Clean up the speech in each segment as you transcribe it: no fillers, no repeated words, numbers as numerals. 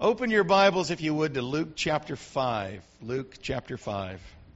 Open your Bibles, if you would, to Luke chapter 5. Luke chapter 5.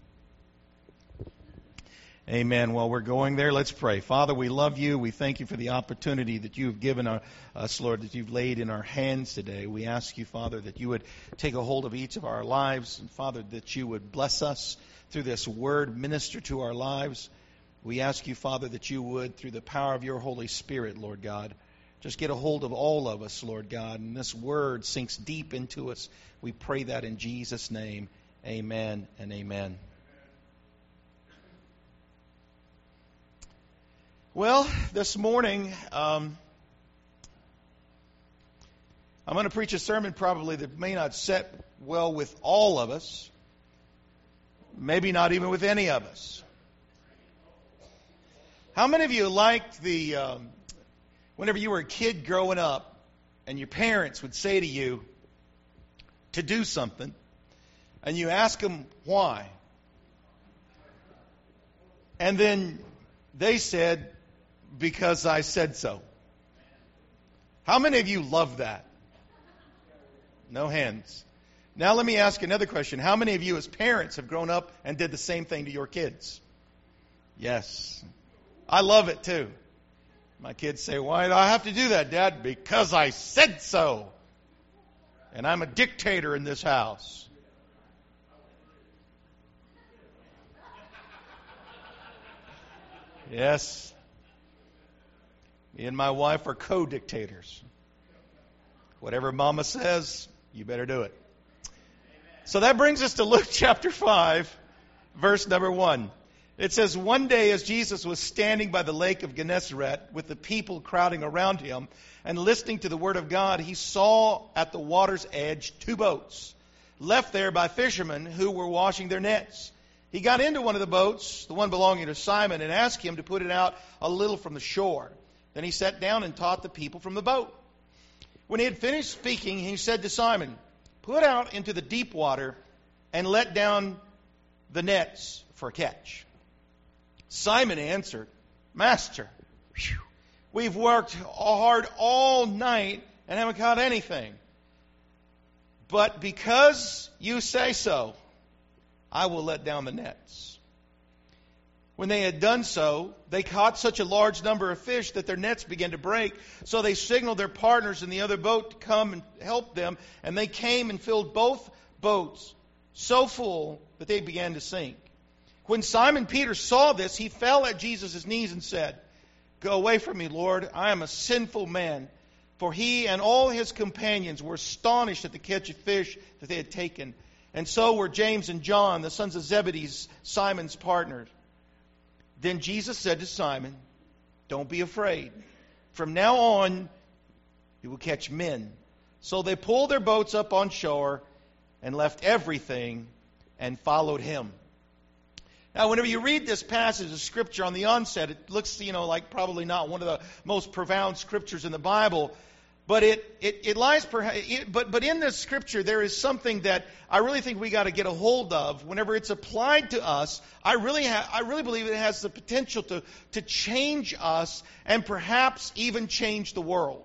Amen. While we're going there, let's pray. Father, we love you. We thank you for the opportunity that you have given us, Lord, that you've laid in our hands today. We ask you, Father, that you would take a hold of each of our lives. And, Father, that you would bless us through this word, minister to our lives. We ask you, Father, that you would, through the power of your Holy Spirit, Lord God, just get a hold of all of us, Lord God, and this word sinks deep into us. We pray that in Jesus' name. Amen and amen. Well, this morning, I'm going to preach a sermon probably that may not set well with all of us, maybe not even with any of us. How many of you liked whenever you were a kid growing up and your parents would say to you to do something and you ask them why? And then they said, because I said so. How many of you love that? No hands. Now let me ask another question. How many of you as parents have grown up and did the same thing to your kids? Yes. I love it too. My kids say, why do I have to do that, Dad? Because I said so. And I'm a dictator in this house. Yes. Me and my wife are co-dictators. Whatever Mama says, you better do it. So that brings us to Luke chapter 5, verse number 1. It says, one day as Jesus was standing by the lake of Gennesaret with the people crowding around him and listening to the word of God, he saw at the water's edge 2 boats left there by fishermen who were washing their nets. He got into one of the boats, the one belonging to Simon, and asked him to put it out a little from the shore. Then he sat down and taught the people from the boat. When he had finished speaking, he said to Simon, put out into the deep water and let down the nets for a catch. Simon answered, Master, we've worked hard all night and haven't caught anything. But because you say so, I will let down the nets. When they had done so, they caught such a large number of fish that their nets began to break. So they signaled their partners in the other boat to come and help them. And they came and filled both boats so full that they began to sink. When Simon Peter saw this, he fell at Jesus' knees and said, Go away from me, Lord. I am a sinful man. For he and all his companions were astonished at the catch of fish that they had taken. And so were James and John, the sons of Zebedee, Simon's partners. Then Jesus said to Simon, Don't be afraid. From now on, you will catch men. So they pulled their boats up on shore and left everything and followed him. Now, whenever you read this passage of Scripture on the onset, it looks, like probably not one of the most profound Scriptures in the Bible. But it lies, but in this Scripture there is something that I really think we got to get a hold of. Whenever it's applied to us, I really believe it has the potential to change us and perhaps even change the world.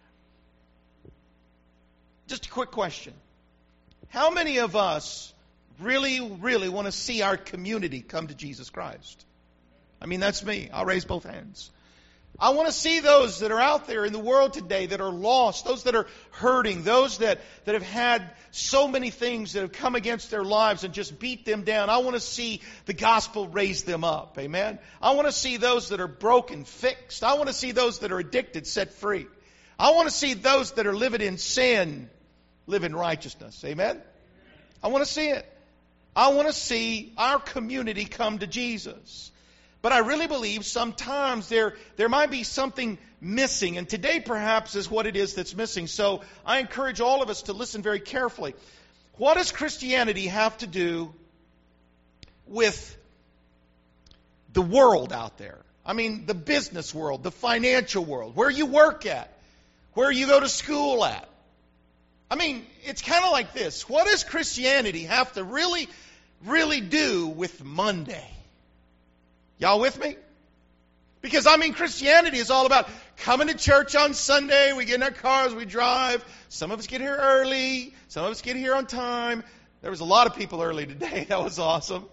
Just a quick question: how many of us really want to see our community come to Jesus Christ? I mean, that's me. I'll raise both hands. I want to see those that are out there in the world today that are lost, those that are hurting, those that have had so many things that have come against their lives and just beat them down. I want to see the gospel raise them up. Amen. I want to see those that are broken fixed. I want to see those that are addicted set free. I want to see those that are living in sin live in righteousness. Amen. I want to see it. I want to see our community come to Jesus. But I really believe sometimes there might be something missing. And today perhaps is what it is that's missing. So I encourage all of us to listen very carefully. What does Christianity have to do with the world out there? I mean, the business world, the financial world, where you work at, where you go to school at. I mean, it's kind of like this. What does Christianity have to really do with Monday? Y'all with me? Because, Christianity is all about coming to church on Sunday. We get in our cars, we drive. Some of us get here early. Some of us get here on time. There was a lot of people early today. That was awesome.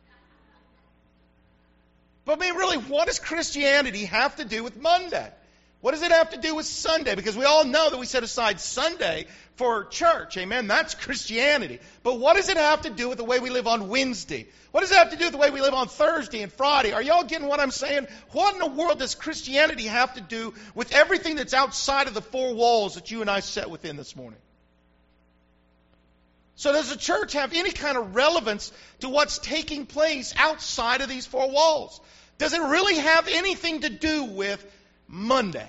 But I mean, really, what does Christianity have to do with Monday? What does it have to do with Sunday? Because we all know that we set aside Sunday for church. Amen? That's Christianity. But what does it have to do with the way we live on Wednesday? What does it have to do with the way we live on Thursday and Friday? Are y'all getting what I'm saying? What in the world does Christianity have to do with everything that's outside of the four walls that you and I set within this morning? So does the church have any kind of relevance to what's taking place outside of these four walls? Does it really have anything to do with Monday?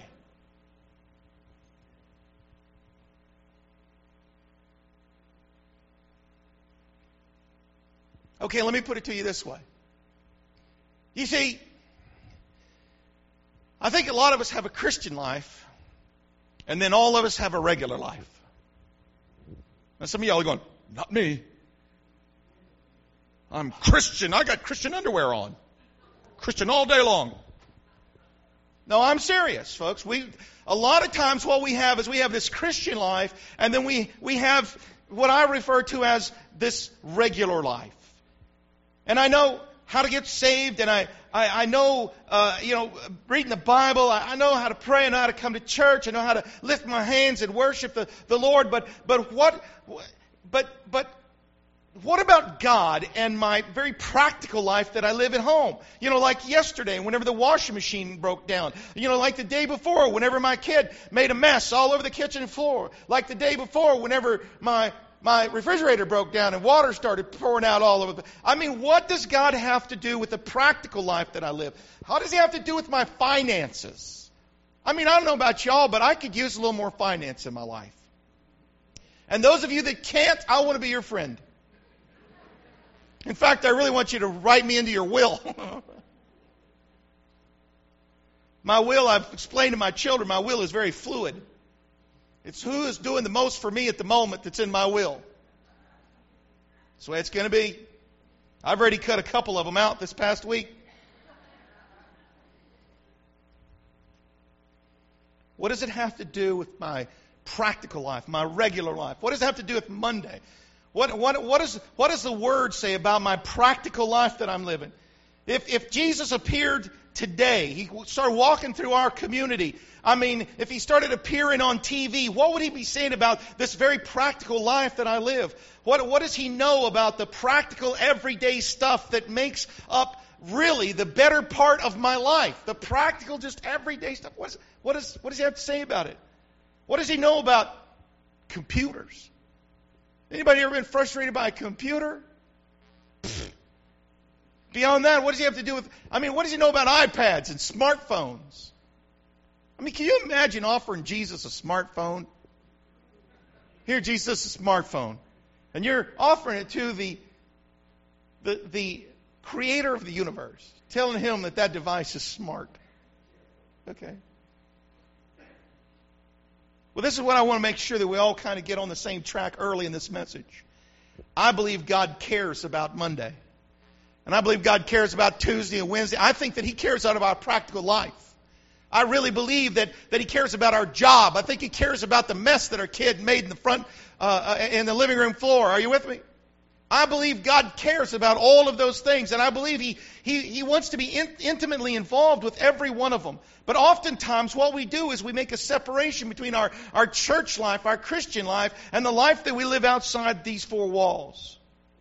Okay, let me put it to you this way. You see, I think a lot of us have a Christian life, and then all of us have a regular life. And some of y'all are going, not me. I'm Christian. I got Christian underwear on. Christian all day long. No, I'm serious, folks. A lot of times what we have is we have this Christian life, and then we have what I refer to as this regular life. And I know how to get saved, and I know, reading the Bible, I know how to pray, I know how to come to church, I know how to lift my hands and worship the Lord, but what about God and my very practical life that I live at home? Like yesterday, whenever the washing machine broke down. Like the day before, whenever my kid made a mess all over the kitchen floor. Like the day before, whenever my refrigerator broke down and water started pouring out all over. What does God have to do with the practical life that I live? How does He have to do with my finances? I don't know about y'all, but I could use a little more finance in my life. And those of you that can't, I want to be your friend. In fact, I really want you to write me into your will. My will, I've explained to my children, my will is very fluid. It's who is doing the most for me at the moment that's in my will. That's the way it's going to be. I've already cut a couple of them out this past week. What does it have to do with my practical life, my regular life? What does it have to do with Monday? What does the Word say about my practical life that I'm living? If Jesus appeared today, He started walking through our community. If He started appearing on TV, what would He be saying about this very practical life that I live? What does He know about the practical everyday stuff that makes up really the better part of my life? The practical, just everyday stuff. What does He have to say about it? What does He know about computers? Anybody ever been frustrated by a computer? Beyond that, what does He have to do with... what does He know about iPads and smartphones? Can you imagine offering Jesus a smartphone? Here, Jesus, a smartphone. And you're offering it to the creator of the universe, telling Him that device is smart. Okay. Well, this is what I want to make sure that we all kind of get on the same track early in this message. I believe God cares about Monday. And I believe God cares about Tuesday and Wednesday. I think that He cares out of our practical life. I really believe that He cares about our job. I think He cares about the mess that our kid made in the front, in the living room floor. Are you with me? I believe God cares about all of those things. And I believe He wants to be intimately involved with every one of them. But oftentimes what we do is we make a separation between our church life, our Christian life, and the life that we live outside these four walls.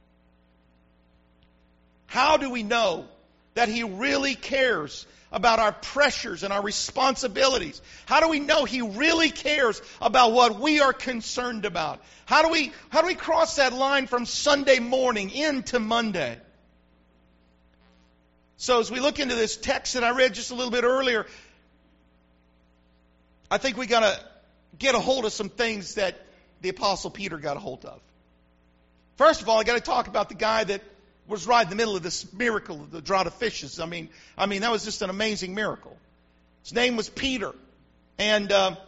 How do we know that He really cares about our pressures and our responsibilities? How do we know He really cares about what we are concerned about? How do we cross that line from Sunday morning into Monday? So as we look into this text that I read just a little bit earlier, I think we got to get a hold of some things that the Apostle Peter got a hold of. First of all, I got to talk about the guy that was right in the middle of this miracle of the draught of fishes. That was just an amazing miracle. His name was Peter. And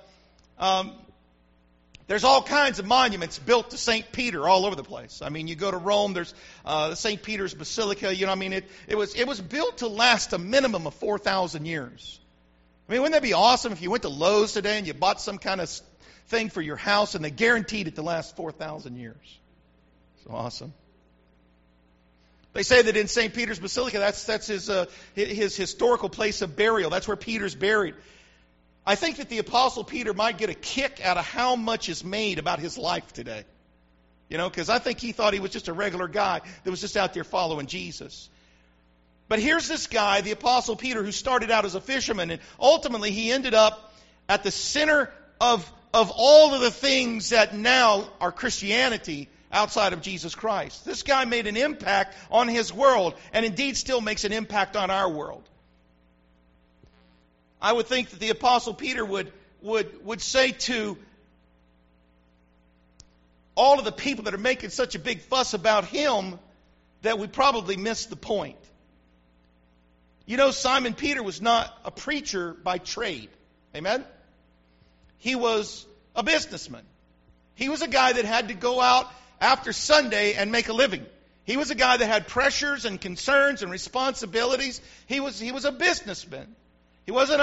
there's all kinds of monuments built to St. Peter all over the place. You go to Rome, there's the St. Peter's Basilica. It was built to last a minimum of 4,000 years. I mean, wouldn't that be awesome if you went to Lowe's today and you bought some kind of thing for your house and they guaranteed it to last 4,000 years? So awesome. They say that in St. Peter's Basilica, that's his historical place of burial. That's where Peter's buried. I think that the Apostle Peter might get a kick out of how much is made about his life today. You know, because I think he thought he was just a regular guy that was just out there following Jesus. But here's this guy, the Apostle Peter, who started out as a fisherman, and ultimately he ended up at the center of all of the things that now are Christianity outside of Jesus Christ. This guy made an impact on his world, and indeed still makes an impact on our world. I would think that the Apostle Peter would say to all of the people that are making such a big fuss about him that we probably missed the point. You know, Simon Peter was not a preacher by trade. Amen? He was a businessman. He was a guy that had to go out after Sunday and make a living. He was a guy that had pressures and concerns and responsibilities. He was a businessman. He wasn't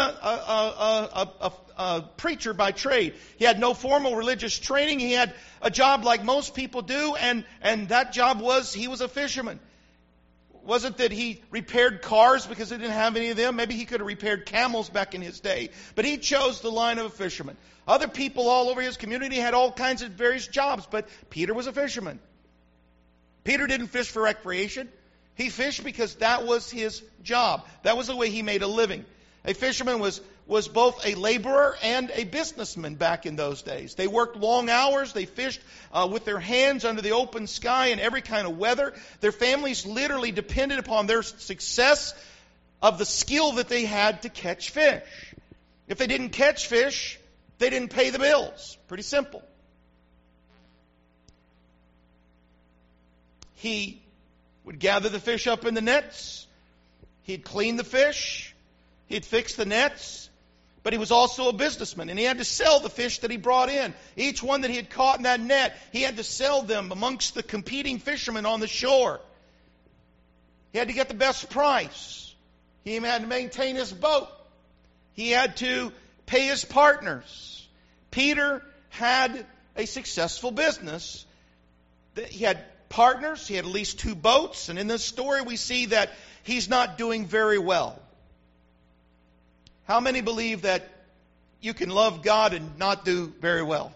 a preacher by trade. He had no formal religious training. He had a job like most people do, and that job was he was a fisherman. It wasn't that he repaired cars because he didn't have any of them. Maybe he could have repaired camels back in his day. But he chose the line of a fisherman. Other people all over his community had all kinds of various jobs, but Peter was a fisherman. Peter didn't fish for recreation. He fished because that was his job. That was the way he made a living. A fisherman was both a laborer and a businessman back in those days. They worked long hours. They fished with their hands under the open sky in every kind of weather. Their families literally depended upon their success of the skill that they had to catch fish. If they didn't catch fish, they didn't pay the bills. Pretty simple. He would gather the fish up in the nets. He'd clean the fish. He'd fix the nets. But he was also a businessman, and he had to sell the fish that he brought in. Each one that he had caught in that net, he had to sell them amongst the competing fishermen on the shore. He had to get the best price. He had to maintain his boat. He had to pay his partners. Peter had a successful business. He had partners. He had at least 2 boats. And in this story we see that he's not doing very well. How many believe that you can love God and not do very well?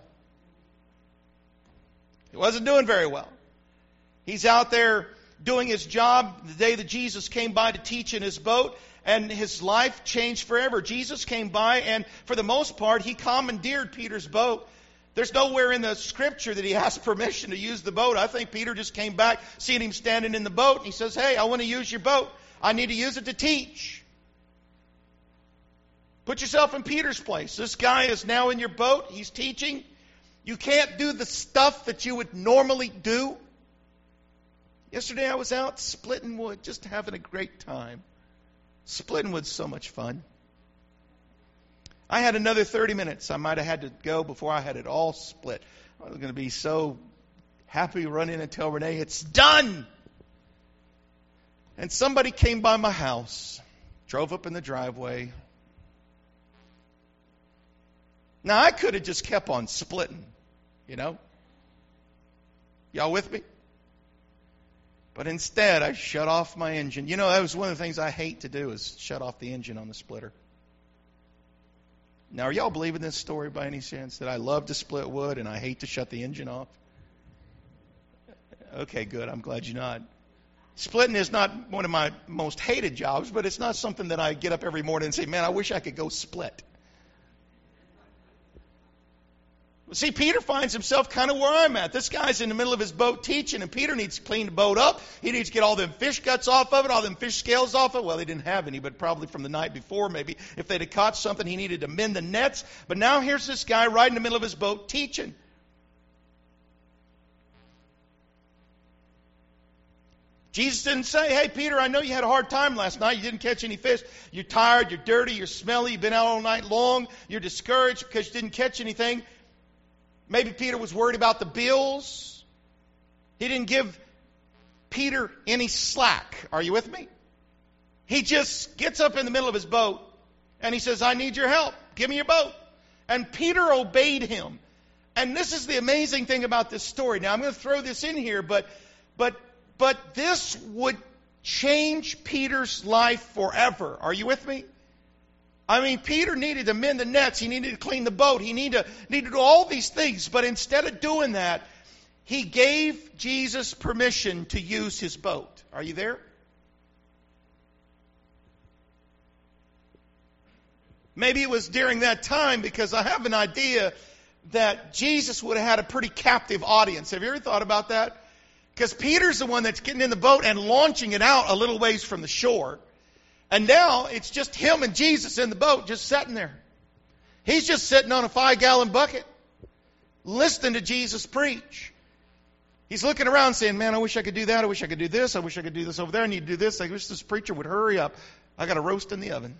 He wasn't doing very well. He's out there doing his job the day that Jesus came by to teach in his boat, and his life changed forever. Jesus came by, and for the most part, he commandeered Peter's boat. There's nowhere in the scripture that he asked permission to use the boat. I think Peter just came back, seeing him standing in the boat, and he says, "Hey, I want to use your boat. I need to use it to teach." Put yourself in Peter's place. This guy is now in your boat. He's teaching. You can't do the stuff that you would normally do. Yesterday I was out splitting wood, just having a great time. Splitting wood's so much fun. I had another 30 minutes. I might have had to go before I had it all split. I was going to be so happy to run in and tell Renee, "It's done!" And somebody came by my house, drove up in the driveway. Now, I could have just kept on splitting, you know. Y'all with me? But instead, I shut off my engine. You know, that was one of the things I hate to do, is shut off the engine on the splitter. Now, are y'all believing this story by any chance, that I love to split wood and I hate to shut the engine off? Okay, good. I'm glad you're not. Splitting is not one of my most hated jobs, but it's not something that I get up every morning and say, "Man, I wish I could go split." See, Peter finds himself kind of where I'm at. This guy's in the middle of his boat teaching, and Peter needs to clean the boat up. He needs to get all them fish guts off of it, all them fish scales off of it. Well, they didn't have any, but probably from the night before, maybe. If they'd have caught something, he needed to mend the nets. But now here's this guy right in the middle of his boat teaching. Jesus didn't say, "Hey, Peter, I know you had a hard time last night. You didn't catch any fish. You're tired, you're dirty, you're smelly, you've been out all night long. You're discouraged because you didn't catch anything." Maybe Peter was worried about the bills. He didn't give Peter any slack. Are you with me? He just gets up in the middle of his boat And he says, I need your help. Give me your boat. And Peter obeyed him. And this is the amazing thing about this story. Now, I'm going to throw this in here, but this would change Peter's life forever. Are you with me? I mean, Peter needed to mend the nets. He needed to clean the boat. He needed to do all these things. But instead of doing that, he gave Jesus permission to use his boat. Are you there? Maybe it was during that time, because I have an idea that Jesus would have had a pretty captive audience. Have you ever thought about that? Because Peter's the one that's getting in the boat and launching it out a little ways from the shore. And now it's just him and Jesus in the boat, just sitting there. He's just sitting on a 5-gallon bucket, listening to Jesus preach. He's looking around saying, man, I wish I could do that. I wish I could do this. I wish I could do this over there. I need to do this. I wish this preacher would hurry up. I got a roast in the oven.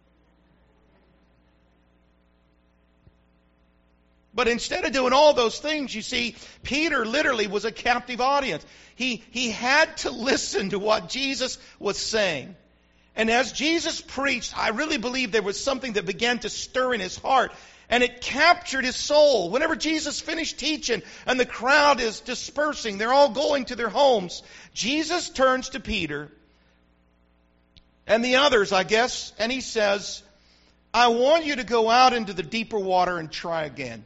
But instead of doing all those things, you see, Peter literally was a captive audience. He had to listen to what Jesus was saying. And as Jesus preached, I really believe there was something that began to stir in his heart. And it captured his soul. Whenever Jesus finished teaching and the crowd is dispersing, they're all going to their homes, Jesus turns to Peter and the others, I guess, and he says, I want you to go out into the deeper water and try again.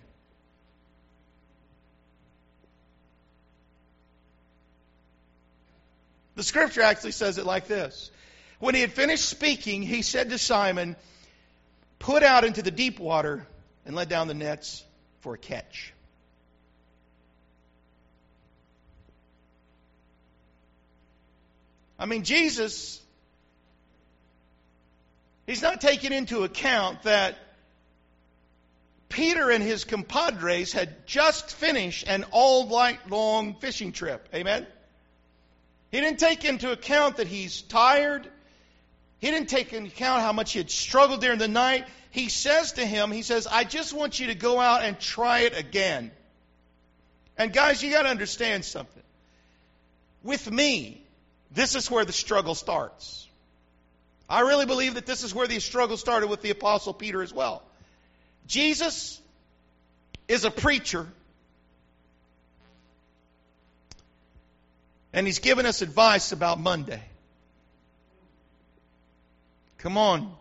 The scripture actually says it like this. When he had finished speaking, he said to Simon, put out into the deep water and let down the nets for a catch. I mean, Jesus, he's not taking into account that Peter and his compadres had just finished an all-night long fishing trip. Amen? He didn't take into account that he's tired. He didn't take into account how much he had struggled during the night. He says to him, he says, I just want you to go out and try it again. And guys, you got to understand something. With me, this is where the struggle starts. I really believe that this is where the struggle started with the Apostle Peter as well. Jesus is a preacher. And he's given us advice about Monday. Come on.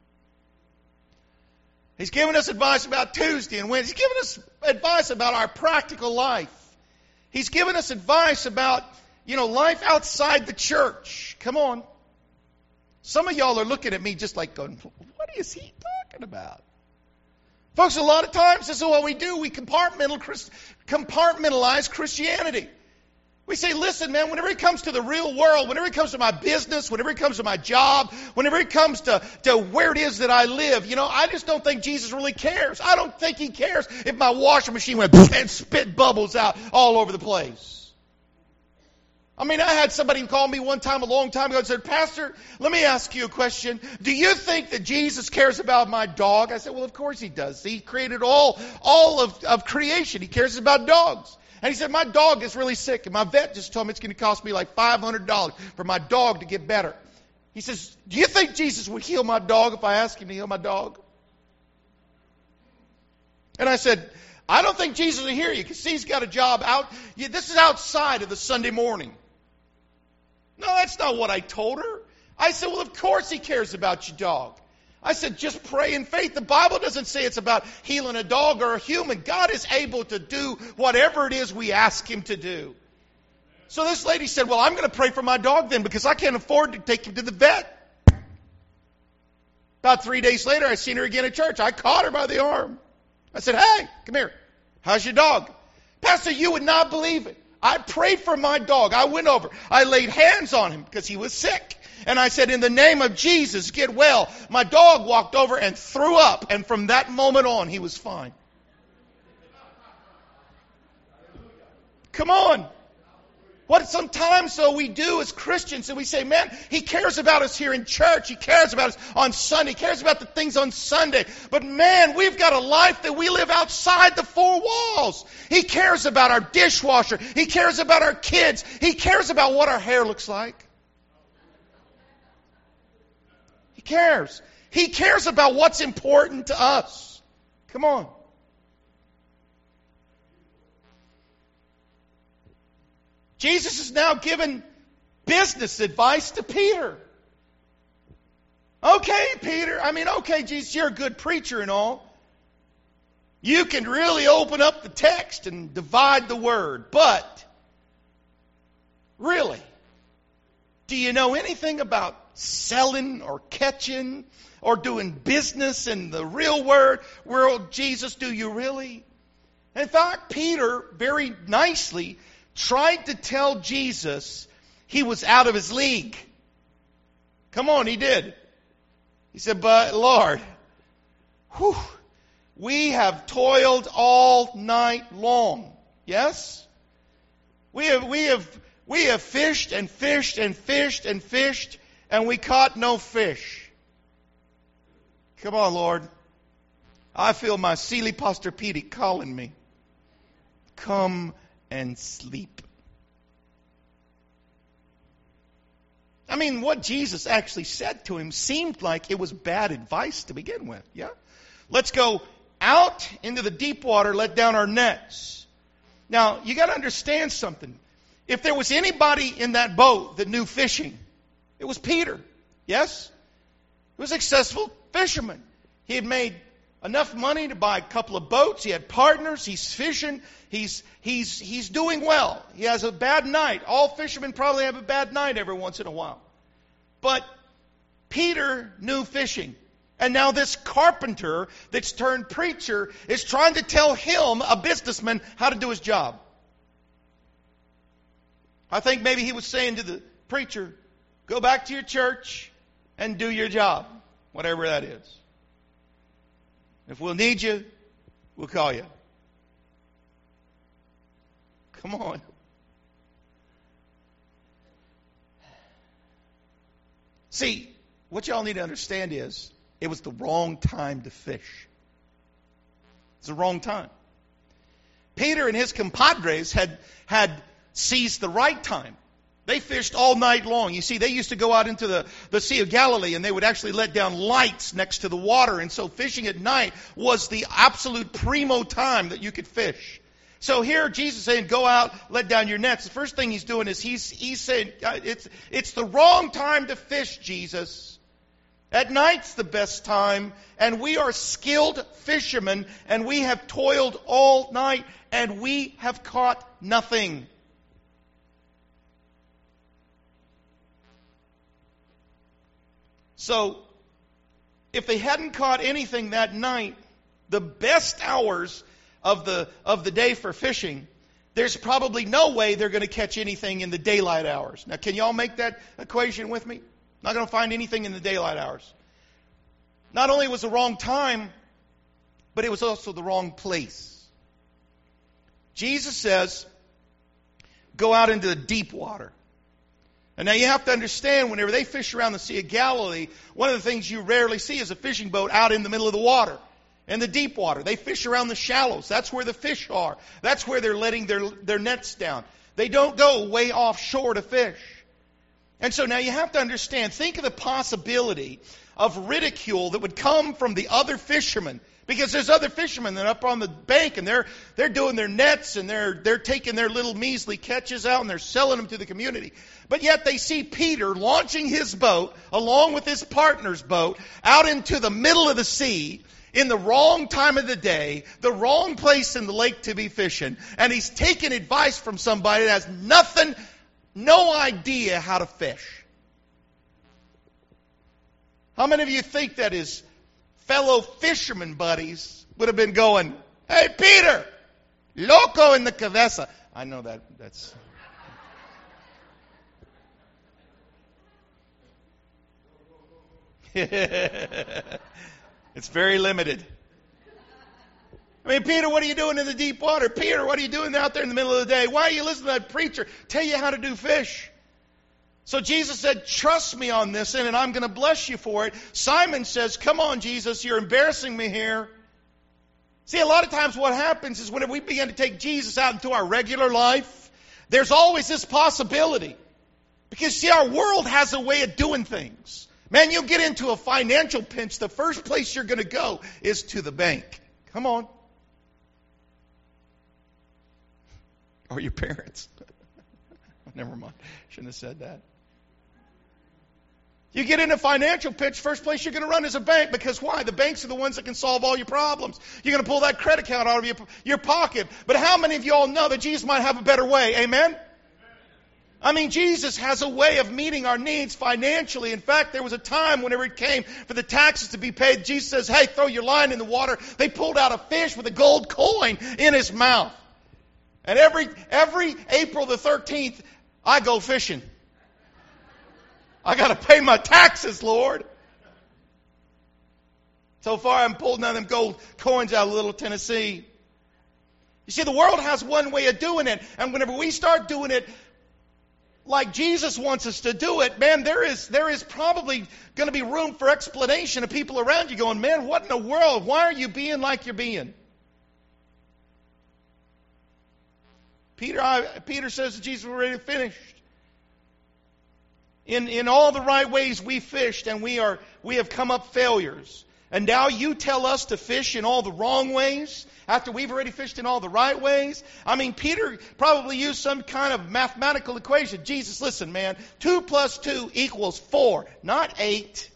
He's given us advice about Tuesday and Wednesday. He's given us advice about our practical life. He's given us advice about, life outside the church. Come on. Some of y'all are looking at me just like going, what is he talking about? Folks, a lot of times this is what we do. We compartmentalize Christianity. We say, listen, man, whenever it comes to the real world, whenever it comes to my business, whenever it comes to my job, whenever it comes to where it is that I live, I just don't think Jesus really cares. I don't think he cares if my washing machine went and spit bubbles out all over the place. I mean, I had somebody call me one time a long time ago and said, Pastor, let me ask you a question. Do you think that Jesus cares about my dog? I said, well, of course he does. He created all of creation. He cares about dogs. And he said, my dog is really sick, and my vet just told me it's going to cost me like $500 for my dog to get better. He says, do you think Jesus would heal my dog if I asked him to heal my dog? And I said, I don't think Jesus will hear you because he's got a job out. This is outside of the Sunday morning. No, that's not what I told her. I said, well, of course he cares about your dog. I said, just pray in faith. The Bible doesn't say it's about healing a dog or a human. God is able to do whatever it is we ask him to do. So this lady said, well, I'm going to pray for my dog then because I can't afford to take him to the vet. About 3 days later, I seen her again at church. I caught her by the arm. I said, hey, come here. How's your dog? Pastor, you would not believe it. I prayed for my dog. I went over. I laid hands on him because he was sick. And I said, in the name of Jesus, get well. My dog walked over and threw up. And from that moment on, he was fine. Come on. What sometimes, though, we do as Christians, and we say, man, he cares about us here in church. He cares about us on Sunday. He cares about the things on Sunday. But, man, we've got a life that we live outside the four walls. He cares about our dishwasher. He cares about our kids. He cares about what our hair looks like. He cares. He cares about what's important to us. Come on. Jesus is now giving business advice to Peter. Okay, Peter. Okay, Jesus, you're a good preacher and all. You can really open up the text and divide the word. But, really, do you know anything about selling or catching or doing business in the real world, Jesus? Do you really? In fact, Peter very nicely tried to tell Jesus he was out of his league. Come on, he did. He said, but Lord, we have toiled all night long. Yes? We have fished and fished and fished and fished, and we caught no fish. Come on, Lord. I feel my Sealy Posturpedic calling me. Come and sleep. What Jesus actually said to him seemed like it was bad advice to begin with. Yeah? Let's go out into the deep water, let down our nets. Now, you got to understand something. If there was anybody in that boat that knew fishing, it was Peter. Yes? He was a successful fisherman. He had made enough money to buy a couple of boats. He had partners. He's fishing. He's doing well. He has a bad night. All fishermen probably have a bad night every once in a while. But Peter knew fishing. And now this carpenter that's turned preacher is trying to tell him, a businessman, how to do his job. I think maybe he was saying to the preacher, go back to your church and do your job, whatever that is. If we'll need you, we'll call you. Come on. See, what y'all need to understand is, it was the wrong time to fish. It's the wrong time. Peter and his compadres had seized the right time. They fished all night long. You see, they used to go out into the Sea of Galilee, and they would actually let down lights next to the water. And so fishing at night was the absolute primo time that you could fish. So here Jesus is saying, go out, let down your nets. The first thing he's doing is he's saying, it's the wrong time to fish, Jesus. At night's the best time, and we are skilled fishermen, and we have toiled all night, and we have caught nothing. So, if they hadn't caught anything that night, the best hours of the day for fishing, there's probably no way they're going to catch anything in the daylight hours. Now, can y'all make that equation with me? Not going to find anything in the daylight hours. Not only was the wrong time, but it was also the wrong place. Jesus says, go out into the deep water. And now you have to understand, whenever they fish around the Sea of Galilee, one of the things you rarely see is a fishing boat out in the middle of the water. In the deep water. They fish around the shallows. That's where the fish are. That's where they're letting their nets down. They don't go way offshore to fish. And so now you have to understand, think of the possibility of ridicule that would come from the other fishermen. Because there's other fishermen that are up on the bank, and they're doing their nets, and they're taking their little measly catches out, and they're selling them to the community. But yet they see Peter launching his boat, along with his partner's boat, out into the middle of the sea, in the wrong time of the day, the wrong place in the lake to be fishing, and he's taking advice from somebody that has no idea how to fish. How many of you think that his fellow fisherman buddies would have been going, hey, Peter, loco in the cabeza? I know that's... It's very limited. Peter, what are you doing in the deep water? Peter, what are you doing out there in the middle of the day? Why are you listening to that preacher tell you how to do fish? So Jesus said, trust me on this, and I'm going to bless you for it. Simon says, come on, Jesus, you're embarrassing me here. See, a lot of times what happens is when we begin to take Jesus out into our regular life, there's always this possibility. Because, see, our world has a way of doing things. Man, you get into a financial pinch, the first place you're going to go is to the bank. Come on. Or your parents. Never mind. Shouldn't have said that. You get in a financial pinch, first place you're going to run is a bank. Because why? The banks are the ones that can solve all your problems. You're going to pull that credit card out of your pocket. But how many of you all know that Jesus might have a better way? Amen? I mean, Jesus has a way of meeting our needs financially. In fact, there was a time whenever it came for the taxes to be paid, Jesus says, hey, throw your line in the water. They pulled out a fish with a gold coin in his mouth. And every April the 13th, I go fishing. I got to pay my taxes, Lord. So far, I'm pulling out them gold coins out of Little Tennessee. You see, the world has one way of doing it. And whenever we start doing it like Jesus wants us to do it, man, there is probably going to be room for explanation of people around you going, man, what in the world? Why are you being like you're being? Peter says to Jesus, we're ready to finish. In all the right ways we fished, and we have come up failures. And now you tell us to fish in all the wrong ways after we've already fished in all the right ways? I mean, Peter probably used some kind of mathematical equation. Jesus, listen, man, 2 + 2 = 4, not 8.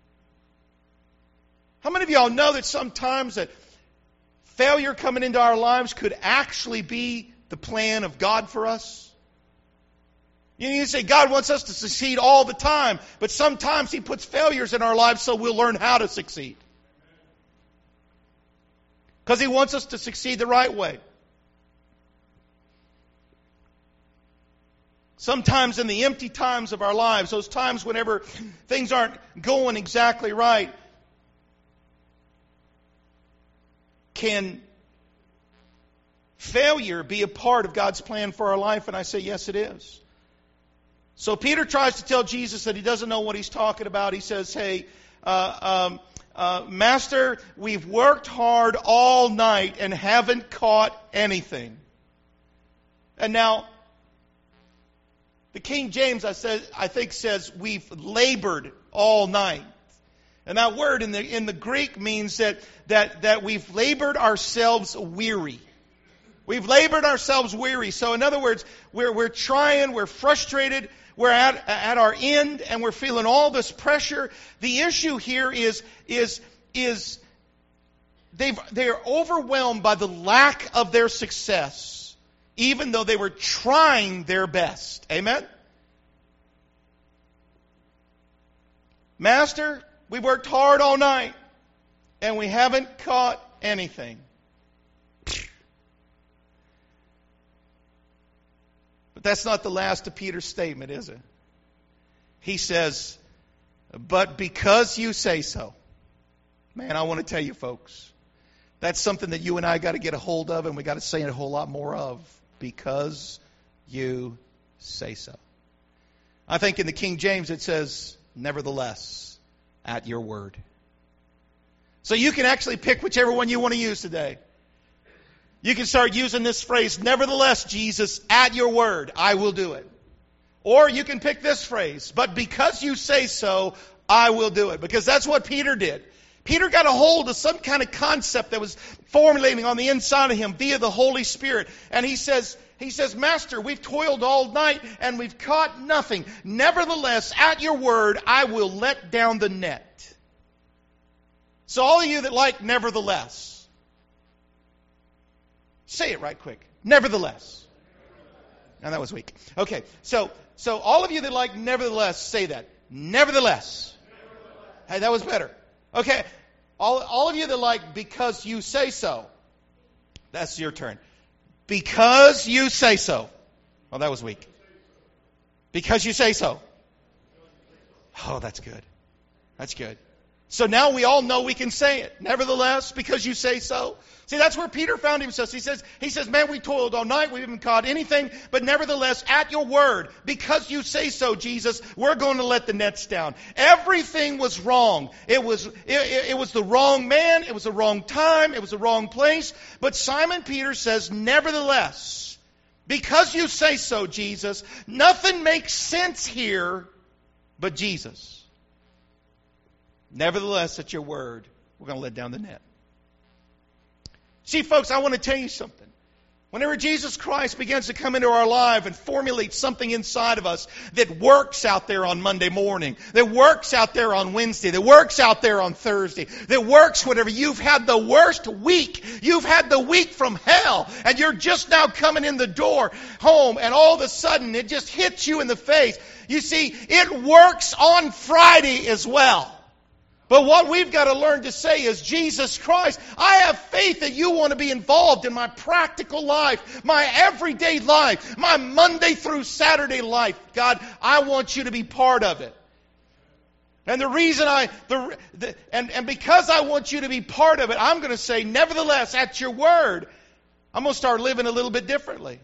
How many of y'all know that sometimes that failure coming into our lives could actually be the plan of God for us? You say God wants us to succeed all the time, but sometimes He puts failures in our lives so we'll learn how to succeed. Because He wants us to succeed the right way. Sometimes in the empty times of our lives, those times whenever things aren't going exactly right, can failure be a part of God's plan for our life? And I say, yes, it is. So Peter tries to tell Jesus that he doesn't know what he's talking about. He says, hey, Master, we've worked hard all night and haven't caught anything. And now, the King James, I think says, we've labored all night. And that word in the Greek means that we've labored ourselves weary. We've labored ourselves weary. So in other words, we're trying, we're frustrated, we're at our end, and we're feeling all this pressure. The issue here is they're overwhelmed by the lack of their success, even though they were trying their best. Amen? Master, we worked hard all night, and we haven't caught anything. But that's not the last of Peter's statement, is it? He says, but because you say so. Man, I want to tell you folks, that's something that you and I got to get a hold of, and we got to say a whole lot more of. Because you say so. I think in the King James it says, nevertheless, at your word. So you can actually pick whichever one you want to use today. You can start using this phrase, nevertheless, Jesus, at your word, I will do it. Or you can pick this phrase, but because you say so, I will do it. Because that's what Peter did. Peter got a hold of some kind of concept that was formulating on the inside of him via the Holy Spirit. And he says, Master, we've toiled all night and we've caught nothing. Nevertheless, at your word, I will let down the net. So all of you that like nevertheless, say it right quick. Nevertheless. Now that was weak. Okay, so all of you that like nevertheless, say that. Nevertheless. Hey, that was better. Okay, all of you that like because you say so, that's your turn. Because you say so. Oh, that was weak. Because you say so. Oh, that's good. That's good. So now we all know we can say it. Nevertheless, because you say so. See, that's where Peter found himself. He says, man, we toiled all night. We haven't caught anything. But nevertheless, at your word, because you say so, Jesus, we're going to let the nets down. Everything was wrong. It was the wrong man. It was the wrong time. It was the wrong place. But Simon Peter says, nevertheless, because you say so, Jesus, nothing makes sense here but Jesus. Nevertheless, at your word, we're going to let down the net. See, folks, I want to tell you something. Whenever Jesus Christ begins to come into our life and formulate something inside of us that works out there on Monday morning, that works out there on Wednesday, that works out there on Thursday, that works whatever, you've had the worst week. You've had the week from hell, and you're just now coming in the door home, and all of a sudden it just hits you in the face. You see, it works on Friday as well. But what we've got to learn to say is, Jesus Christ, I have faith that you want to be involved in my practical life, my everyday life, my Monday through Saturday life. God, I want you to be part of it. And the reason and because I want you to be part of it, I'm going to say, nevertheless, at your word, I'm going to start living a little bit differently.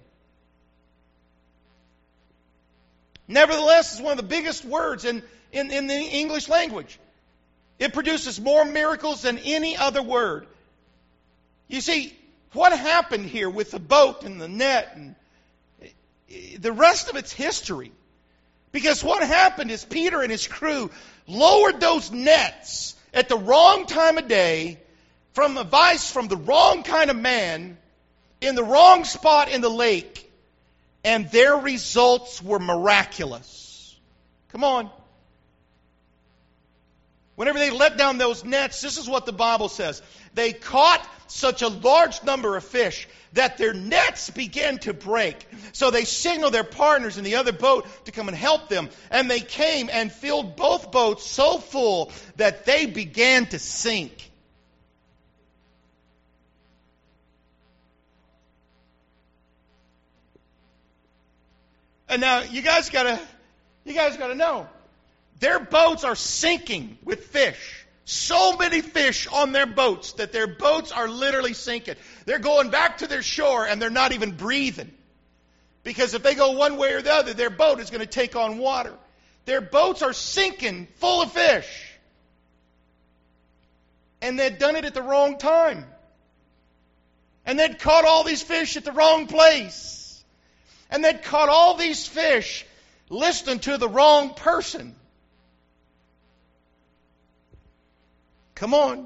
Nevertheless is one of the biggest words in the English language. It produces more miracles than any other word. You see, what happened here with the boat and the net and the rest of it's history. Because what happened is Peter and his crew lowered those nets at the wrong time of day, from advice from the wrong kind of man, in the wrong spot in the lake, and their results were miraculous. Come on. Whenever they let down those nets, this is what the Bible says. They caught such a large number of fish that their nets began to break. So they signaled their partners in the other boat to come and help them. And they came and filled both boats so full that they began to sink. And now you guys gotta know. Their boats are sinking with fish. So many fish on their boats that their boats are literally sinking. They're going back to their shore and they're not even breathing. Because if they go one way or the other, their boat is going to take on water. Their boats are sinking full of fish. And they'd done it at the wrong time. And they'd caught all these fish at the wrong place. And they'd caught all these fish listening to the wrong person. Come on.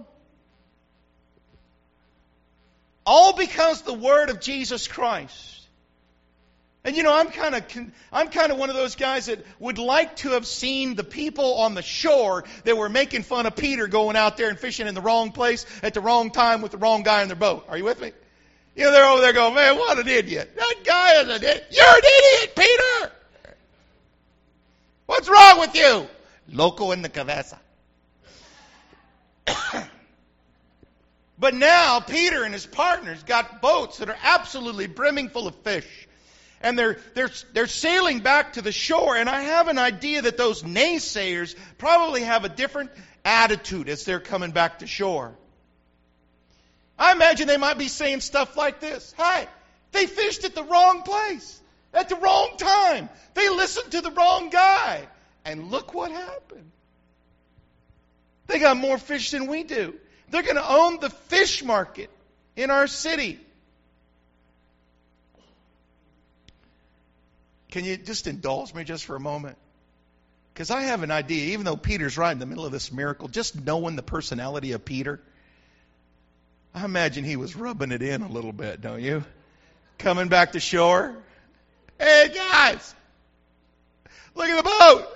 All because the word of Jesus Christ. And you know, I'm kind of one of those guys that would like to have seen the people on the shore that were making fun of Peter going out there and fishing in the wrong place at the wrong time with the wrong guy in their boat. Are you with me? You know, they're over there going, man, what an idiot. That guy is an idiot. You're an idiot, Peter. What's wrong with you? Loco en la cabeza. But now Peter and his partners got boats that are absolutely brimming full of fish. And they're sailing back to the shore. And I have an idea that those naysayers probably have a different attitude as they're coming back to shore. I imagine they might be saying stuff like this. Hi, they fished at the wrong place, at the wrong time. They listened to the wrong guy. And look what happened. They got more fish than we do. They're going to own the fish market in our city. Can you just indulge me just for a moment? Because I have an idea, even though Peter's right in the middle of this miracle, just knowing the personality of Peter, I imagine he was rubbing it in a little bit, don't you? Coming back to shore. Hey, guys, look at the boat.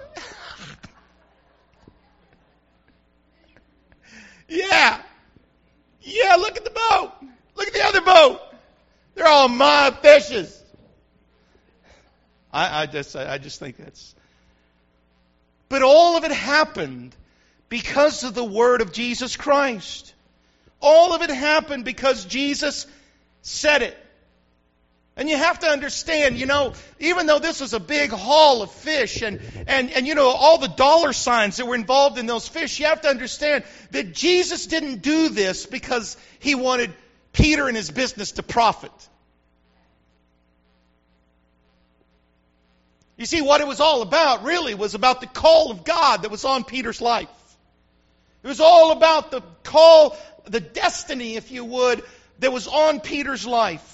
Yeah, look at the boat. Look at the other boat. They're all my fishes. I just think that's... But all of it happened because of the word of Jesus Christ. All of it happened because Jesus said it. And you have to understand, you know, even though this was a big haul of fish and you know, all the dollar signs that were involved in those fish, you have to understand that Jesus didn't do this because he wanted Peter and his business to profit. You see, what it was all about really was about the call of God that was on Peter's life. It was all about the call, the destiny, if you would, that was on Peter's life.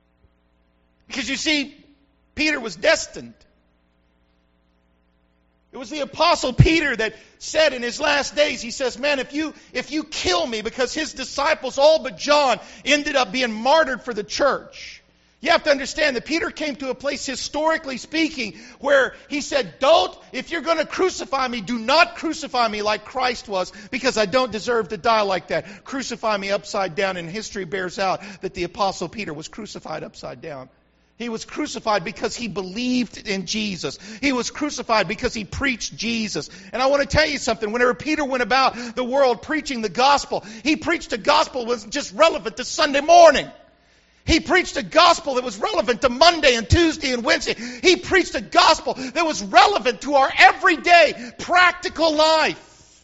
Because you see, Peter was destined. It It was the Apostle Peter that said in his last days, he says, man, if you kill me, because his disciples, all but John, ended up being martyred for the church. You have to understand that Peter came to a place, historically speaking, where he said, if you're going to crucify me, do not crucify me like Christ was, because I don't deserve to die like that. Crucify me upside down. And history bears out that the Apostle Peter was crucified upside down. He was crucified because he believed in Jesus. He was crucified because he preached Jesus. And I want to tell you something. Whenever Peter went about the world preaching the gospel, he preached a gospel that wasn't just relevant to Sunday morning. He preached a gospel that was relevant to Monday and Tuesday and Wednesday. He preached a gospel that was relevant to our everyday, practical life.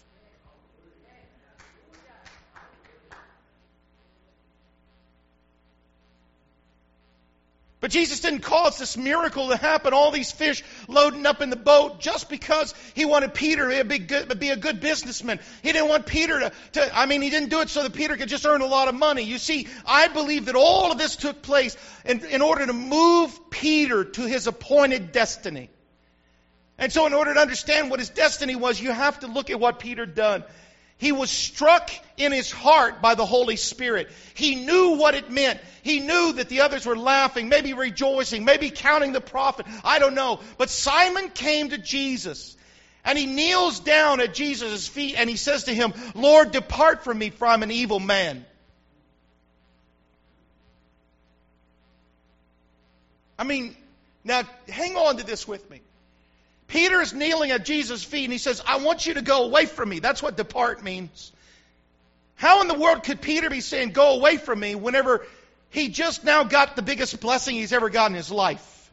But Jesus didn't cause this miracle to happen, all these fish loading up in the boat, just because he wanted Peter to be a good businessman. He didn't want Peter he didn't do it so that Peter could just earn a lot of money. You see, I believe that all of this took place in order to move Peter to his appointed destiny. And so in order to understand what his destiny was, you have to look at what Peter done. He was struck in his heart by the Holy Spirit. He knew what it meant. He knew that the others were laughing, maybe rejoicing, maybe counting the profit. I don't know. But Simon came to Jesus, and he kneels down at Jesus' feet, and he says to him, Lord, depart from me, for I'm an evil man. Now hang on to this with me. Peter is kneeling at Jesus' feet and he says, I want you to go away from me. That's what depart means. How in the world could Peter be saying, go away from me, whenever he just now got the biggest blessing he's ever got in his life?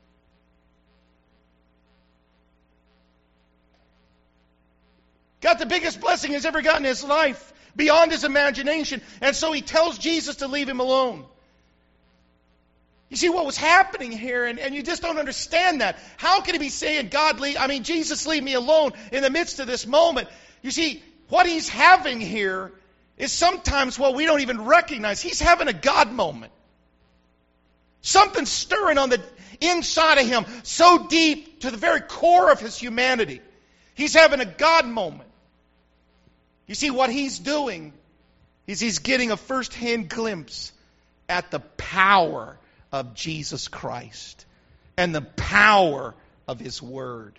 Got the biggest blessing he's ever got in his life, beyond his imagination. And so he tells Jesus to leave him alone. You see what was happening here, and you just don't understand that. How can he be saying, Jesus, leave me alone in the midst of this moment? You see, what he's having here is sometimes what we don't even recognize. He's having a God moment. Something's stirring on the inside of him, so deep to the very core of his humanity. He's having a God moment. You see, what he's doing is he's getting a first-hand glimpse at the power of Jesus Christ and the power of His Word.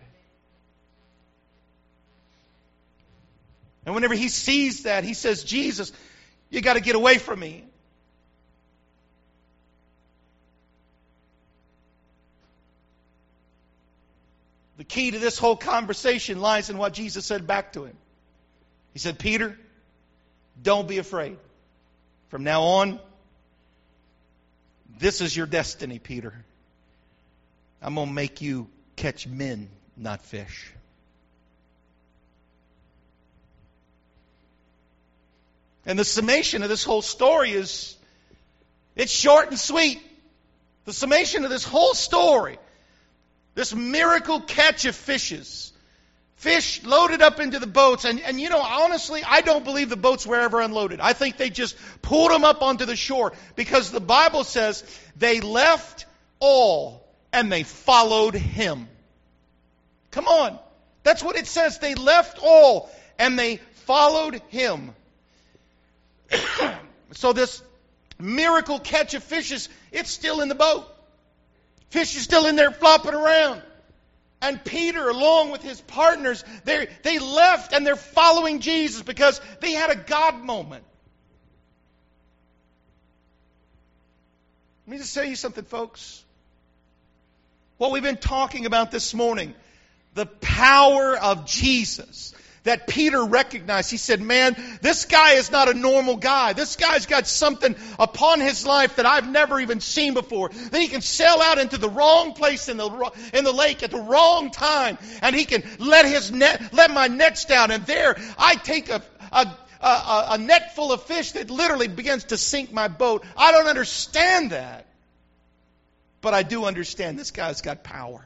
And whenever he sees that, he says, Jesus, you got to get away from me. The key to this whole conversation lies in what Jesus said back to him. He said, Peter, don't be afraid. From now on, this is your destiny, Peter. I'm going to make you catch men, not fish. And the summation of this whole story is, it's short and sweet. The summation of this whole story, this miracle catch of fishes. Fish loaded up into the boats. And honestly, I don't believe the boats were ever unloaded. I think they just pulled them up onto the shore. Because the Bible says they left all and they followed Him. Come on. That's what it says. They left all and they followed Him. So this miracle catch of fishes, it's still in the boat. Fish is still in there flopping around. And Peter, along with his partners, they left and they're following Jesus because they had a God moment. Let me just tell you something, folks. What we've been talking about this morning, the power of Jesus that Peter recognized. He said, man, this guy is not a normal guy. This guy's got something upon his life that I've never even seen before. That he can sail out into the wrong place in the lake at the wrong time. And he can let my nets down. And there I take a net full of fish that literally begins to sink my boat. I don't understand that. But I do understand this guy's got power.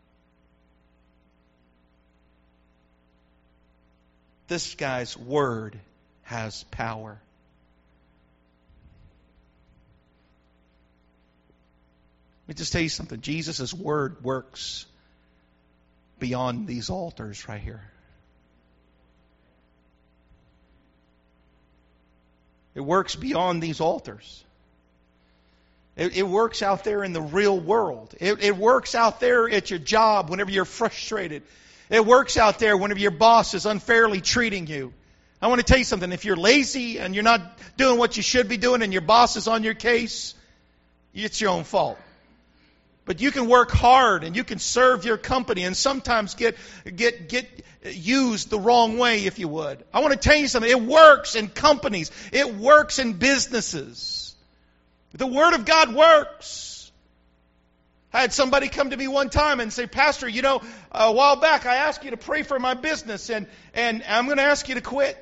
This guy's word has power. Let me just tell you something. Jesus' word works. beyond these altars right here. It works beyond these altars. It works out there in the real world. It works out there at your job whenever you're frustrated. It works out there whenever your boss is unfairly treating you. I want to tell you something. If you're lazy and you're not doing what you should be doing and your boss is on your case, it's your own fault. But you can work hard and you can serve your company and sometimes get used the wrong way, if you would. I want to tell you something. It works in companies. It works in businesses. The Word of God works. I had somebody come to me one time and say, Pastor, a while back I asked you to pray for my business and I'm going to ask you to quit.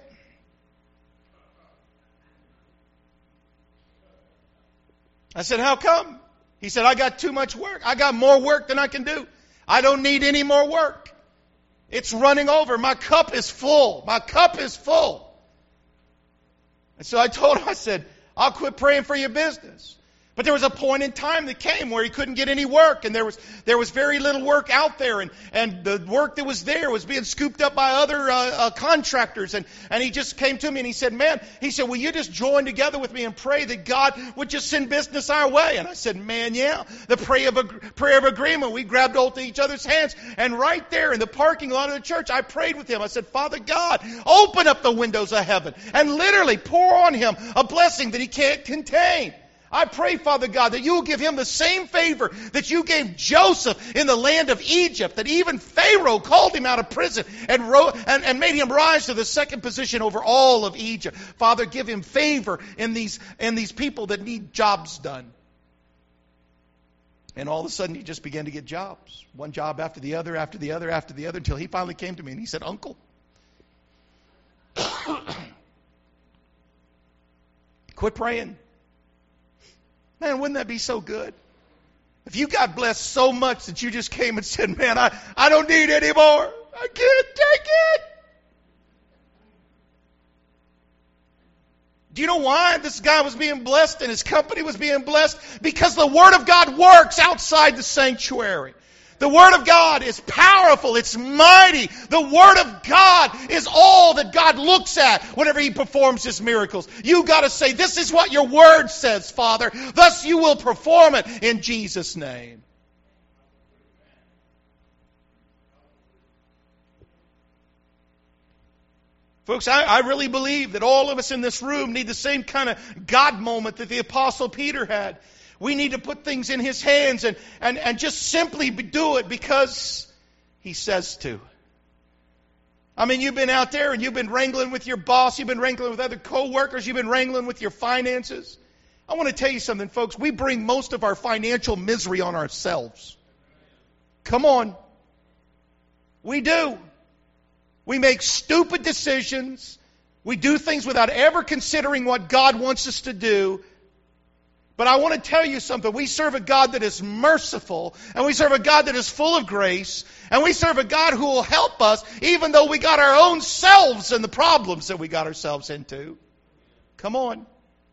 I said, how come? He said, I got too much work. I got more work than I can do. I don't need any more work. It's running over. My cup is full. My cup is full. And so I told him, I said, I'll quit praying for your business. But there was a point in time that came where he couldn't get any work, and there was very little work out there, and the work that was there was being scooped up by other contractors, and he just came to me and he said, will you just join together with me and pray that God would just send business our way? And I said, yeah. The prayer of agreement. We grabbed hold of each other's hands, and right there in the parking lot of the church, I prayed with him. I said, Father God, open up the windows of heaven and literally pour on him a blessing that he can't contain. I pray, Father God, that you will give him the same favor that you gave Joseph in the land of Egypt, that even Pharaoh called him out of prison and made him rise to the second position over all of Egypt. Father, give him favor in these people that need jobs done. And all of a sudden, he just began to get jobs. One job after the other, after the other, after the other, until he finally came to me and he said, Uncle, quit praying. Man, wouldn't that be so good? If you got blessed so much that you just came and said, man, I don't need any more. I can't take it. Do you know why this guy was being blessed and his company was being blessed? Because the Word of God works outside the sanctuary. The Word of God is powerful. It's mighty. The Word of God is all that God looks at whenever He performs His miracles. You got to say, this is what your Word says, Father. Thus you will perform it in Jesus' name. Folks, I really believe that all of us in this room need the same kind of God moment that the Apostle Peter had. We need to put things in His hands and just simply do it because He says to. I mean, you've been out there and you've been wrangling with your boss, you've been wrangling with other co-workers, you've been wrangling with your finances. I want to tell you something, folks. We bring most of our financial misery on ourselves. Come on. We do. We make stupid decisions. We do things without ever considering what God wants us to do. But I want to tell you something. We serve a God that is merciful, and we serve a God that is full of grace, and we serve a God who will help us even though we got our own selves and the problems that we got ourselves into. Come on.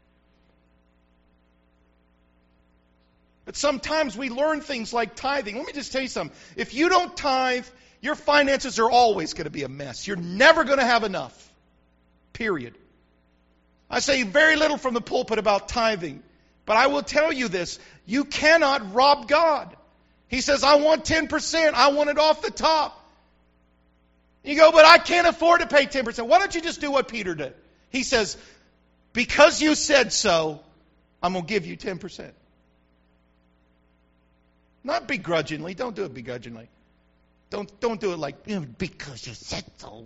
But sometimes we learn things like tithing. Let me just tell you something. If you don't tithe, your finances are always going to be a mess. You're never going to have enough. Period. I say very little from the pulpit about tithing. But I will tell you this, you cannot rob God. He says, I want 10%. I want it off the top. You go, but I can't afford to pay 10%. Why don't you just do what Peter did? He says, because you said so, I'm going to give you 10%. Not begrudgingly. Don't do it begrudgingly. Don't do it like, because you said so.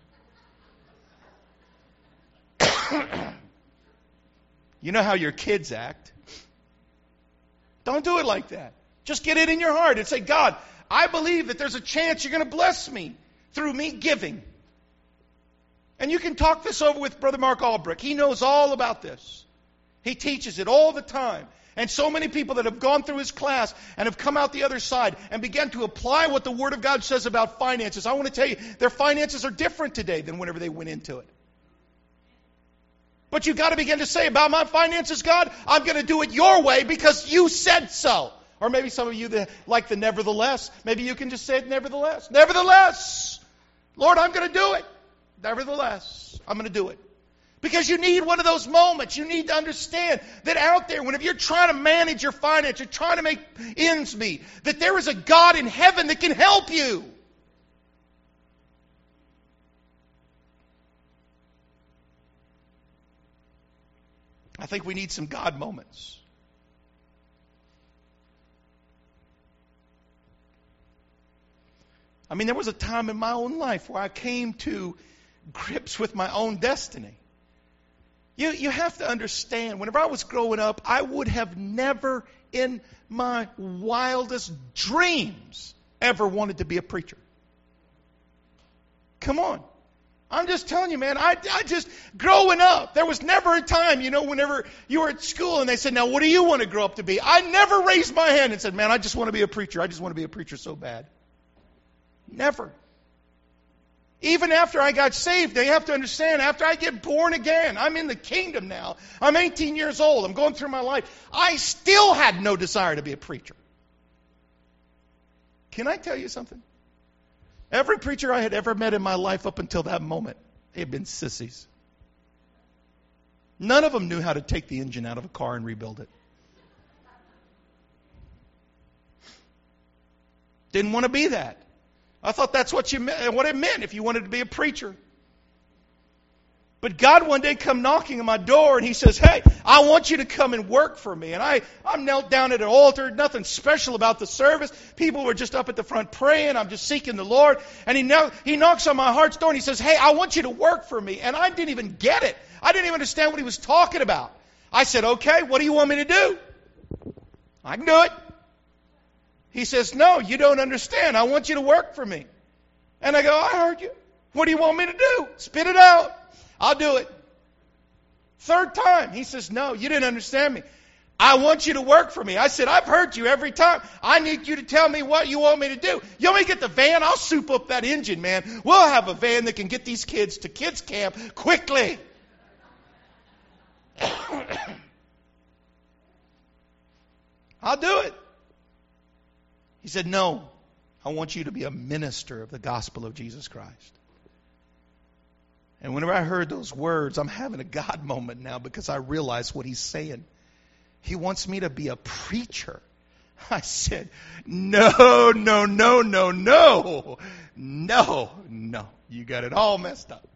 You know how your kids act. Don't do it like that. Just get it in your heart and say, God, I believe that there's a chance you're going to bless me through me giving. And you can talk this over with Brother Mark Albrecht. He knows all about this. He teaches it all the time. And so many people that have gone through his class and have come out the other side and began to apply what the Word of God says about finances. I want to tell you, their finances are different today than whenever they went into it. But you've got to begin to say, about my finances, God, I'm going to do it your way because you said so. Or maybe some of you that like the nevertheless, maybe you can just say it nevertheless. Nevertheless, Lord, I'm going to do it. Nevertheless, I'm going to do it. Because you need one of those moments. You need to understand that out there, whenever you're trying to manage your finance, you're trying to make ends meet, that there is a God in heaven that can help you. I think we need some God moments. I mean, there was a time in my own life where I came to grips with my own destiny. You have to understand, whenever I was growing up, I would have never in my wildest dreams ever wanted to be a preacher. Come on. I'm just telling you, man, I just, growing up, there was never a time, whenever you were at school and they said, now what do you want to grow up to be? I never raised my hand and said, man, I just want to be a preacher. I just want to be a preacher so bad. Never. Even after I got saved, they have to understand, after I get born again, I'm in the kingdom now. I'm 18 years old. I'm going through my life. I still had no desire to be a preacher. Can I tell you something? Every preacher I had ever met in my life up until that moment, they had been sissies. None of them knew how to take the engine out of a car and rebuild it. Didn't want to be that. I thought that's what it meant if you wanted to be a preacher. But God one day come knocking on my door and He says, hey, I want you to come and work for me. And I'm knelt down at an altar, nothing special about the service. People were just up at the front praying. I'm just seeking the Lord. And He knocks on my heart's door and He says, hey, I want you to work for me. And I didn't even get it. I didn't even understand what He was talking about. I said, okay, what do you want me to do? I can do it. He says, no, you don't understand. I want you to work for me. And I go, I heard you. What do you want me to do? Spit it out. I'll do it. Third time, he says, no, you didn't understand me. I want you to work for me. I said, I've heard you every time. I need you to tell me what you want me to do. You want me to get the van? I'll soup up that engine, man. We'll have a van that can get these kids to kids camp quickly. I'll do it. He said, no, I want you to be a minister of the gospel of Jesus Christ. And whenever I heard those words, I'm having a God moment now because I realize what He's saying. He wants me to be a preacher. I said, no. You got it all messed up.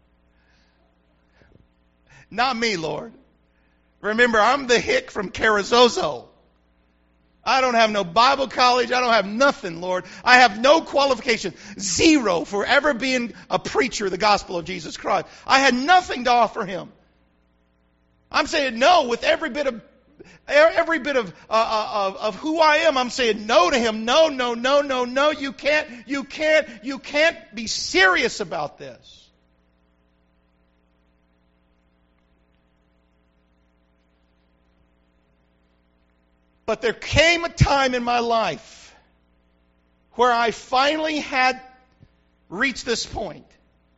Not me, Lord. Remember, I'm the hick from Carrizozo. I don't have no Bible college. I don't have nothing, Lord. I have no qualification. Zero for ever being a preacher of the gospel of Jesus Christ. I had nothing to offer Him. I'm saying no with every bit of who I am. I'm saying no to Him. No. You can't be serious about this. But there came a time in my life where I finally had reached this point.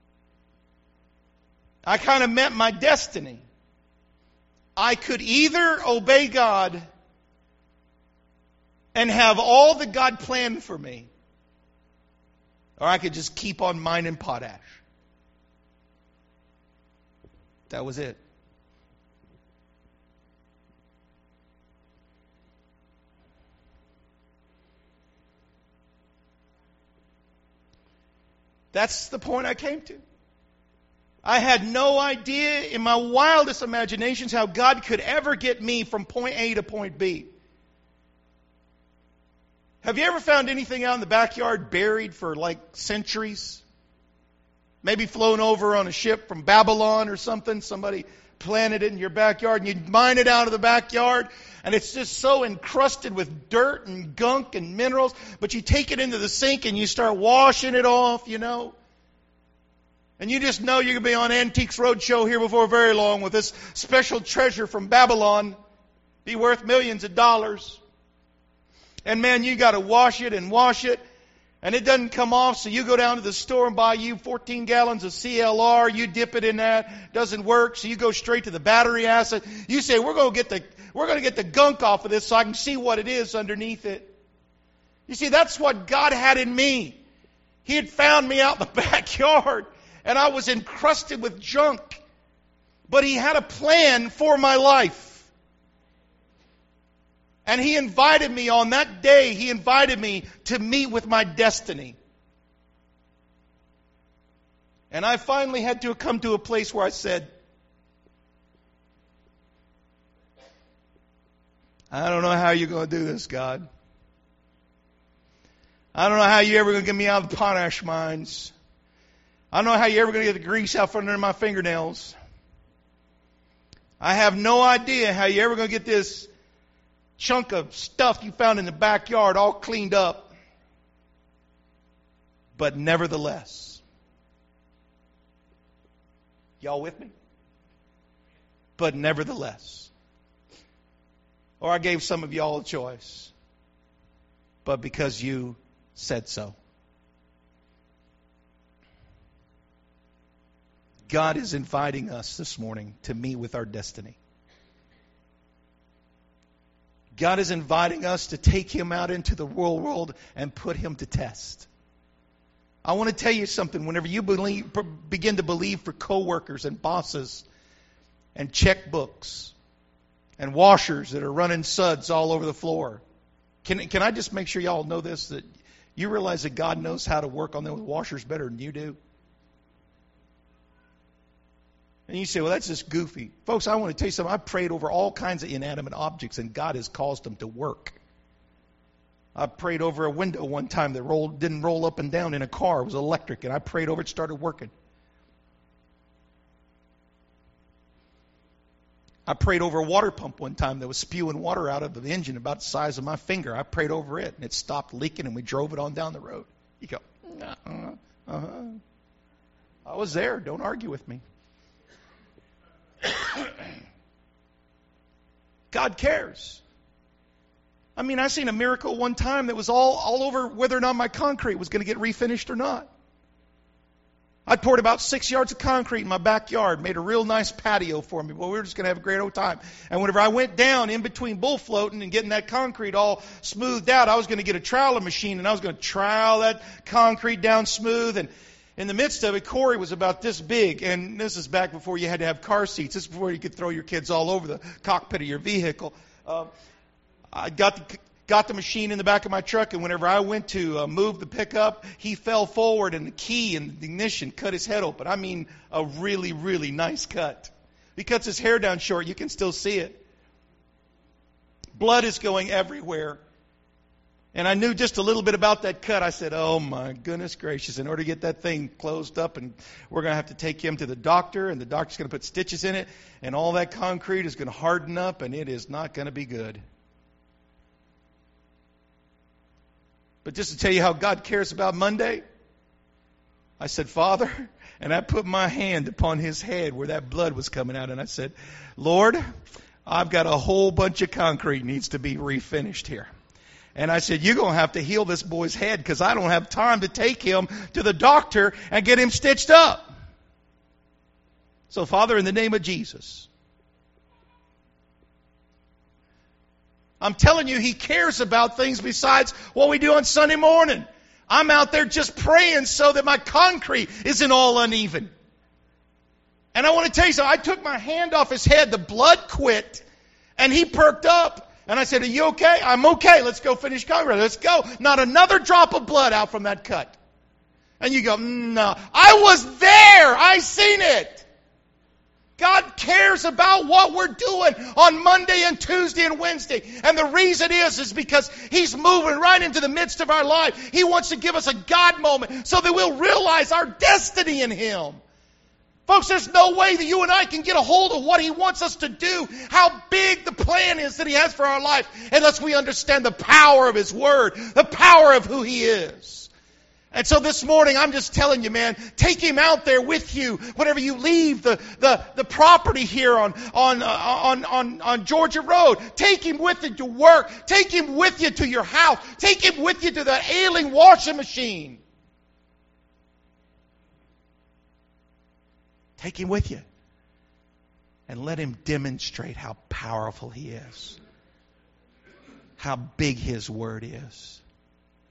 I kind of met my destiny. I could either obey God and have all that God planned for me, or I could just keep on mining potash. That was it. That's the point I came to. I had no idea in my wildest imaginations how God could ever get me from point A to point B. Have you ever found anything out in the backyard buried for like centuries? Maybe flown over on a ship from Babylon or something. Somebody planted it in your backyard and you mine it out of the backyard and it's just so encrusted with dirt and gunk and minerals, but you take it into the sink and you start washing it off, and you just know you're going to be on Antiques Roadshow here before very long with this special treasure from Babylon, be worth millions of dollars. And man, you got to wash it, and it doesn't come off, so you go down to the store and buy you 14 gallons of CLR, you dip it in that, doesn't work, so you go straight to the battery acid. You say, we're going to get the gunk off of this so I can see what it is underneath it. You see, that's what God had in me. He had found me out in the backyard, and I was encrusted with junk. But He had a plan for my life. And He invited me on that day, He invited me to meet with my destiny. And I finally had to come to a place where I said, I don't know how you're going to do this, God. I don't know how you're ever going to get me out of the potash mines. I don't know how you're ever going to get the grease out from under my fingernails. I have no idea how you're ever going to get this chunk of stuff you found in the backyard all cleaned up. But nevertheless, y'all with me? But nevertheless. Or I gave some of y'all a choice. But because you said so. God is inviting us this morning to meet with our destiny. God is inviting us to take Him out into the real world and put Him to test. I want to tell you something. Whenever you begin to believe for coworkers and bosses and checkbooks and washers that are running suds all over the floor, can I just make sure y'all know this, that you realize that God knows how to work on those washers better than you do? And you say, well, that's just goofy. Folks, I want to tell you something. I prayed over all kinds of inanimate objects, and God has caused them to work. I prayed over a window one time that didn't roll up and down in a car. It was electric, and I prayed over it, started working. I prayed over a water pump one time that was spewing water out of the engine about the size of my finger. I prayed over it, and it stopped leaking, and we drove it on down the road. You go, I was there. Don't argue with me. God cares. I mean, I seen a miracle one time that was all over whether or not my concrete was going to get refinished or not. I poured about 6 yards of concrete in my backyard, made a real nice patio for me. Well, we were just going to have a great old time. And whenever I went down in between bull floating and getting that concrete all smoothed out, I was going to get a troweler machine and I was going to trowel that concrete down smooth. And in the midst of it, Corey was about this big, and this is back before you had to have car seats. This is before you could throw your kids all over the cockpit of your vehicle. I got the machine in the back of my truck, and whenever I went to move the pickup, he fell forward, and the key and the ignition cut his head open. I mean, a really, really nice cut. He cuts his hair down short. You can still see it. Blood is going everywhere. And I knew just a little bit about that cut. I said, oh my goodness gracious, in order to get that thing closed up, and we're going to have to take him to the doctor, and the doctor's going to put stitches in it, and all that concrete is going to harden up, and it is not going to be good. But just to tell you how God cares about Monday, I said, Father, and I put my hand upon his head where that blood was coming out, and I said, Lord, I've got a whole bunch of concrete needs to be refinished here. And I said, you're going to have to heal this boy's head because I don't have time to take him to the doctor and get him stitched up. So, Father, in the name of Jesus, I'm telling you, he cares about things besides what we do on Sunday morning. I'm out there just praying so that my concrete isn't all uneven. And I want to tell you something. I took my hand off his head. The blood quit. And he perked up. And I said, are you okay? I'm okay. Let's go finish concrete. Let's go. Not another drop of blood out from that cut. And you go, no. I was there. I seen it. God cares about what we're doing on Monday and Tuesday and Wednesday. And the reason is because he's moving right into the midst of our life. He wants to give us a God moment so that we'll realize our destiny in him. Folks, there's no way that you and I can get a hold of what he wants us to do, how big the plan is that he has for our life, unless we understand the power of his word, the power of who he is. And so this morning, I'm just telling you, man, take him out there with you whenever you leave the property here on Georgia Road. Take him with you to work. Take him with you to your house. Take him with you to that ailing washing machine. Take him with you. And let him demonstrate how powerful he is. How big his word is.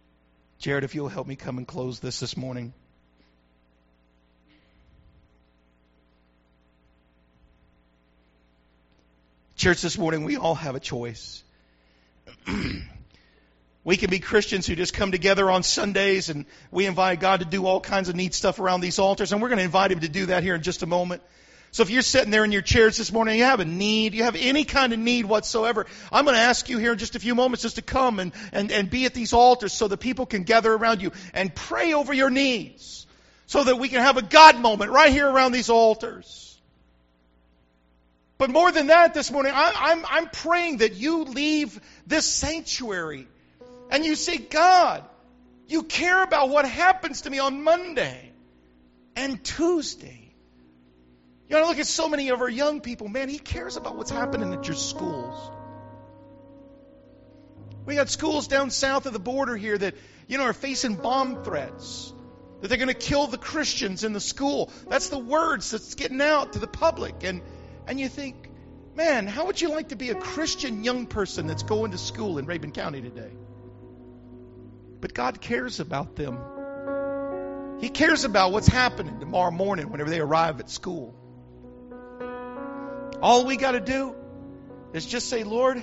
Jared, if you'll help me come and close this morning. Church, this morning we all have a choice. We can be Christians who just come together on Sundays and we invite God to do all kinds of neat stuff around these altars, and we're going to invite Him to do that here in just a moment. So if you're sitting there in your chairs this morning, you have a need, you have any kind of need whatsoever, I'm going to ask you here in just a few moments just to come and be at these altars so that people can gather around you and pray over your needs so that we can have a God moment right here around these altars. But more than that this morning, I'm praying that you leave this sanctuary and you say, God, you care about what happens to me on Monday and Tuesday. You know, look at so many of our young people. Man, He cares about what's happening at your schools. We got schools down south of the border here that, are facing bomb threats. That they're going to kill the Christians in the school. That's the words that's getting out to the public. And you think, man, how would you like to be a Christian young person that's going to school in Rabun County today? But God cares about them. He cares about what's happening tomorrow morning whenever they arrive at school. All we got to do is just say, Lord,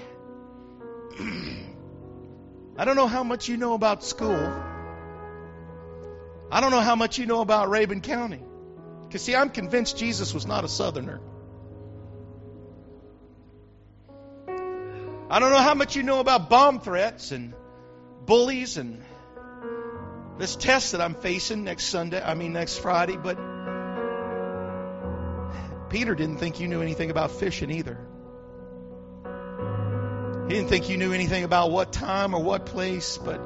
I don't know how much you know about school. I don't know how much you know about Rabun County. Because, see, I'm convinced Jesus was not a Southerner. I don't know how much you know about bomb threats and bullies and this test that I'm facing next Friday, but Peter didn't think you knew anything about fishing either. He didn't think you knew anything about what time or what place, but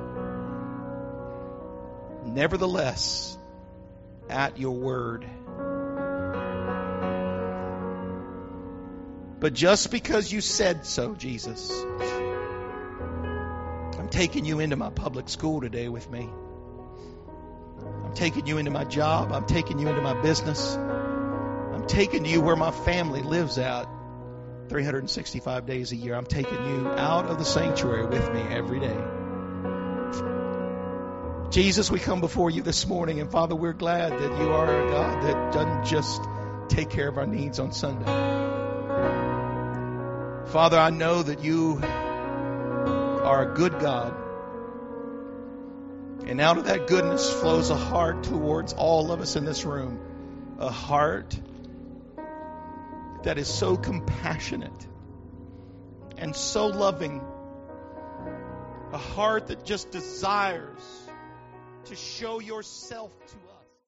nevertheless, at your word. But just because you said so, Jesus, I'm taking you into my public school today with me. I'm taking you into my job. I'm taking you into my business. I'm taking you where my family lives at 365 days a year. I'm taking you out of the sanctuary with me every day. Jesus, we come before you this morning, and Father, we're glad that you are a God that doesn't just take care of our needs on Sunday. Father, I know that you are a good God. And out of that goodness flows a heart towards all of us in this room. A heart that is so compassionate and so loving. A heart that just desires to show yourself to us.